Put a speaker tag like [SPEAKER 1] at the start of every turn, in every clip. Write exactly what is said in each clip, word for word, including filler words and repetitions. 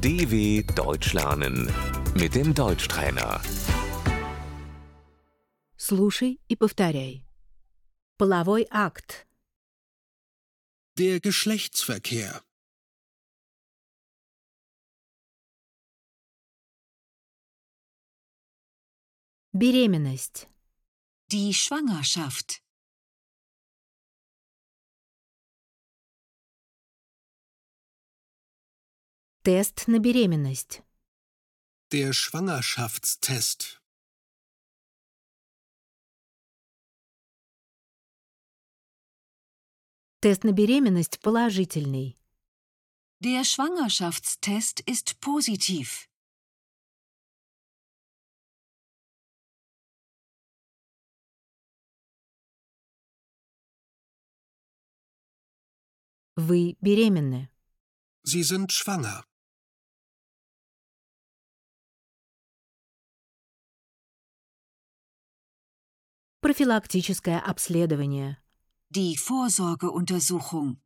[SPEAKER 1] D W Deutsch lernen mit dem Deutschtrainer.
[SPEAKER 2] Слушай и повторяй. Половой акт.
[SPEAKER 3] Der Geschlechtsverkehr.
[SPEAKER 2] Беременность.
[SPEAKER 4] Die Schwangerschaft.
[SPEAKER 2] Тест на беременность.
[SPEAKER 3] Der Schwangerschaftstest.
[SPEAKER 2] Тест на беременность положительный.
[SPEAKER 4] Der Schwangerschaftstest ist positiv.
[SPEAKER 2] Вы беременны.
[SPEAKER 3] Sie sind schwanger.
[SPEAKER 2] Профилактическое обследование.
[SPEAKER 4] Die Vorsorgeuntersuchung.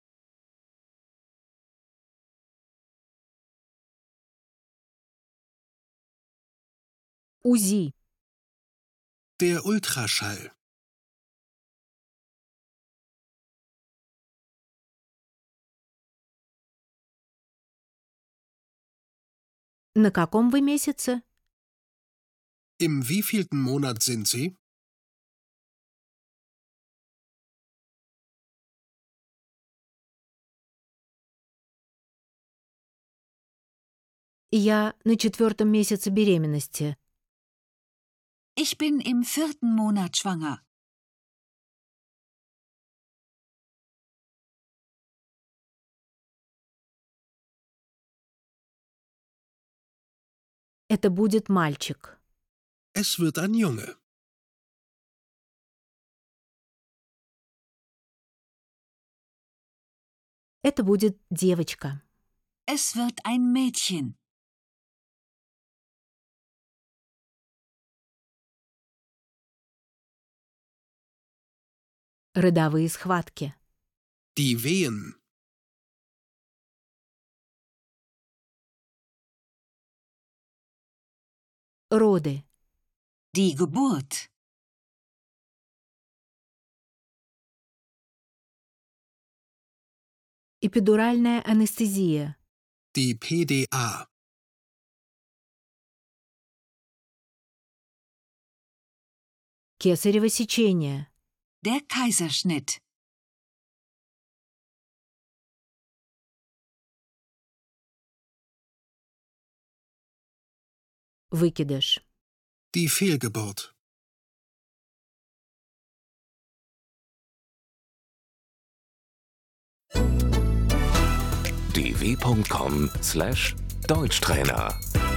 [SPEAKER 2] УЗИ.
[SPEAKER 3] Der Ultraschall.
[SPEAKER 2] На каком вы месяце?
[SPEAKER 3] Im wievielten Monat sind Sie?
[SPEAKER 2] Я на четвертом месяце беременности.
[SPEAKER 4] Ich bin im vierten Monat schwanger.
[SPEAKER 2] Это будет мальчик.
[SPEAKER 3] Es wird ein Junge.
[SPEAKER 2] Это будет девочка.
[SPEAKER 4] Es wird ein Mädchen.
[SPEAKER 2] Родовые схватки.
[SPEAKER 3] Die Wehen.
[SPEAKER 2] Роды.
[SPEAKER 4] Die Geburt.
[SPEAKER 2] Эпидуральная анестезия.
[SPEAKER 3] Die P D A.
[SPEAKER 2] Кесарево сечение.
[SPEAKER 4] Der Kaiserschnitt.
[SPEAKER 2] Выкидыш.
[SPEAKER 3] Die Fehlgeburt.
[SPEAKER 1] d w punkt com slash Deutschtrainer